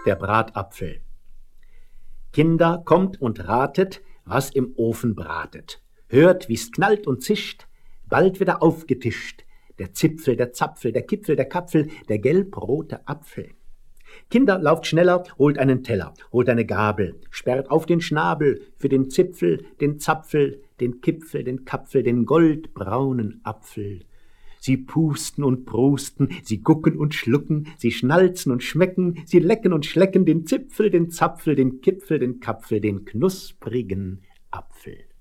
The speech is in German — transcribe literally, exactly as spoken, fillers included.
der Bratapfel. Kinder, kommt und ratet, was im Ofen bratet. Hört, wie's knallt und zischt, bald wird er aufgetischt. Der Zipfel, der Zapfel, der Kipfel, der Kapfel, der gelbrote Apfel. Kinder, lauft schneller, holt einen Teller, holt eine Gabel, sperrt auf den Schnabel für den Zipfel, den Zapfel, den Kipfel, den Kapfel, den goldbraunen Apfel. Sie pusten und prusten, sie gucken und schlucken, sie schnalzen und schmecken, sie lecken und schlecken den Zipfel, den Zapfel, den Kipfel, den Kapfel, den knusprigen Apfel.